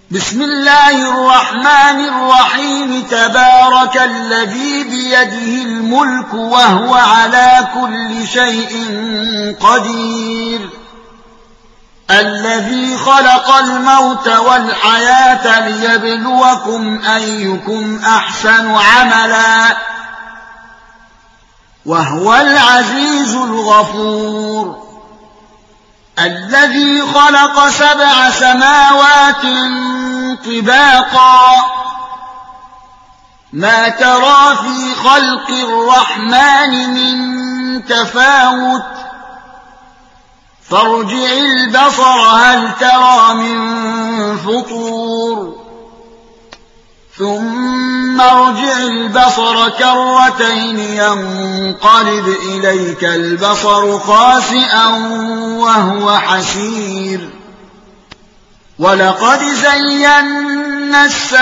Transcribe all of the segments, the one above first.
بسم الله الرحمن الرحيم تبارك الذي بيده الملك وهو على كل شيء قدير الذي خلق الموت والحياة ليبلوكم أيكم أحسن عملا وهو العزيز الغفور الذي خلق 7 سماوات طباقا ما ترى في خلق الرحمن من تفاوت فارجع البصر هل ترى من فطور ثم ارجع البصر كرتين ينقلب إليك البصر خاسئا وهو حسير ولقد زينا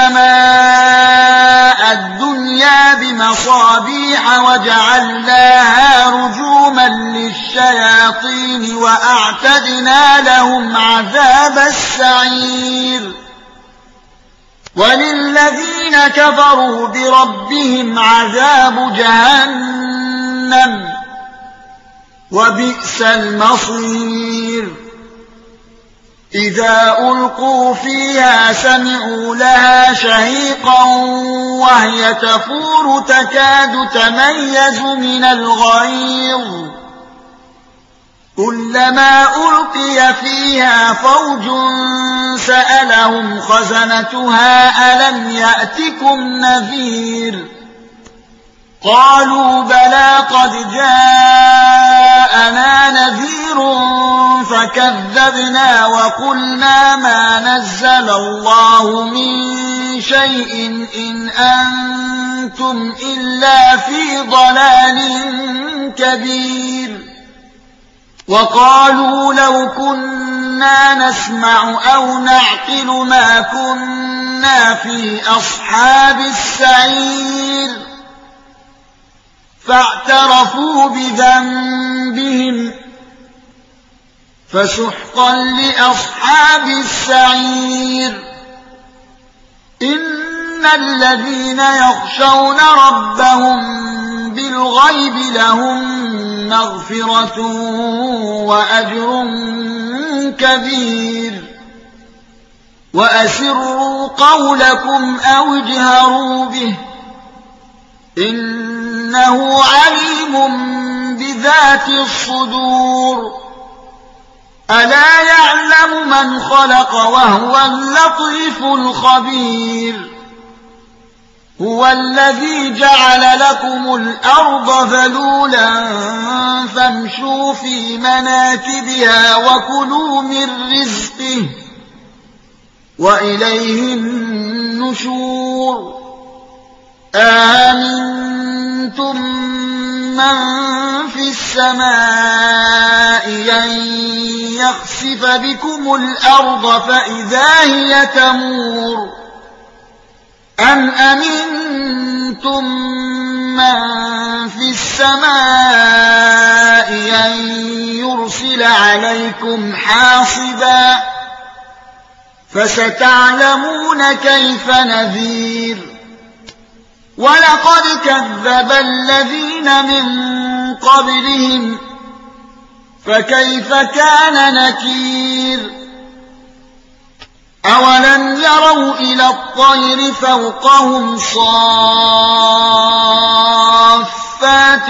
السماء الدنيا بمصابيح وجعلناها رجوما للشياطين وأعتدنا لهم عذاب السعير وللذين كفروا بربهم عذاب جهنم وبئس المصير إذا ألقوا فيها سمعوا لها شهيقا وهي تفور تكاد تميز من الغيظ كلما ألقي فيها فوج سألهم خزنتها ألم يأتكم نذير قالوا بلى قد جاءنا نذير فكذبنا وقلنا ما نزل الله من شيء إن أنتم إلا في ضلال كبير وقالوا لو كنا نسمع أو نعقل ما كنا في أصحاب السعير فاعترفوا بذنبهم فسحقا لأصحاب السعير إن الذين يخشون ربهم بالغيب لهم مغفرة وأجر كبير وأسروا قولكم أو اجهروا به إنه عليم بذات الصدور ألا يعلم من خلق وهو اللطيف الخبير هو الذي جعل لكم الأرض ذلولا فامشوا في مناكبها وكلوا من رزقه وإليه النشور آمنتم من في السماء أن يخسف بكم الأرض فإذا هي تمور أم أمنتم من في السماء أن يرسل عليكم حاصبا فستعلمون كيف نذير ولقد كذب الذين من قبلهم فكيف كان نكير أولم يروا إلى الطير فوقهم صافات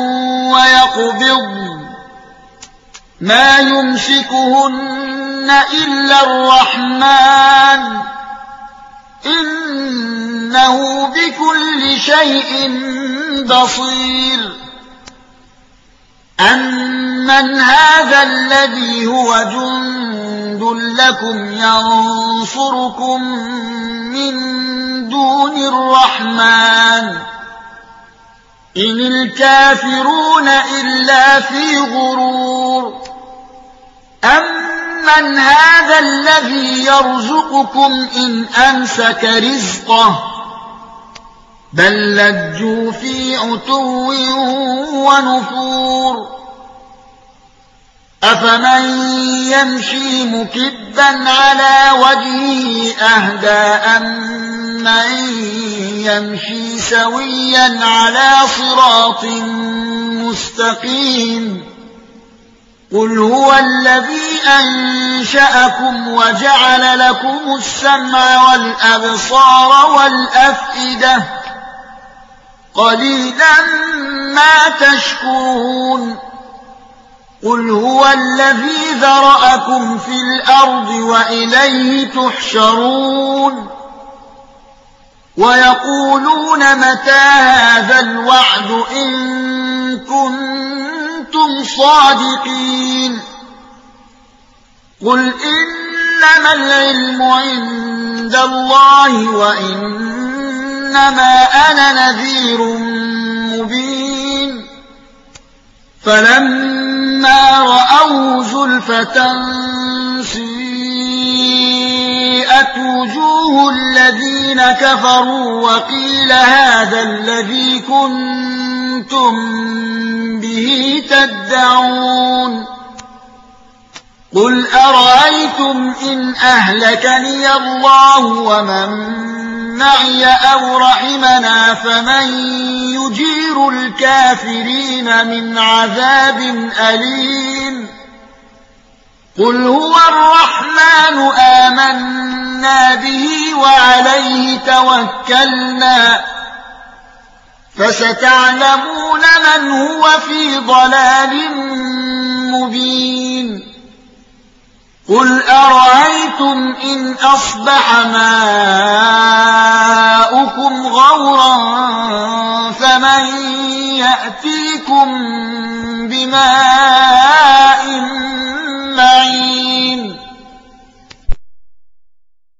ويقبضن ما يمسكهن إلا الرحمن إنه بكل شيء بصير أمن هذا الذي هو جند لكم ينصركم من دون الرحمن إن الكافرون إلا في غرور أمن هذا الذي يرزقكم إن أمسك رزقه بل لجوا في عتو ونفور أفمن يمشي مكبا على وجهه أهدى أمن يمشي سويا على صراط مستقيم قل هو الذي أنشأكم وجعل لكم السمع والأبصار والأفئدة قليلا ما تشكرون قل هو الذي ذرأكم في الأرض وإليه تحشرون ويقولون متى هذا الوعد إن كنتم صادقين قل إنما العلم عند الله وإنما أنا نذير مبين فلما رأوا زلفة سيئت وجوه الذين كفروا وقيل هذا الذي كنتم به تدعون قل أرأيتم إن أهلكني الله ومن معي أو رحمنا فمن يجير الكافرين من عذاب أليم قل هو الرحمن آمنا به وعليه توكلنا فستعلمون من هو في ضلال مبين قل أرأيتم إن أصبح ماؤكم غورا فمن يأتيكم بماء معين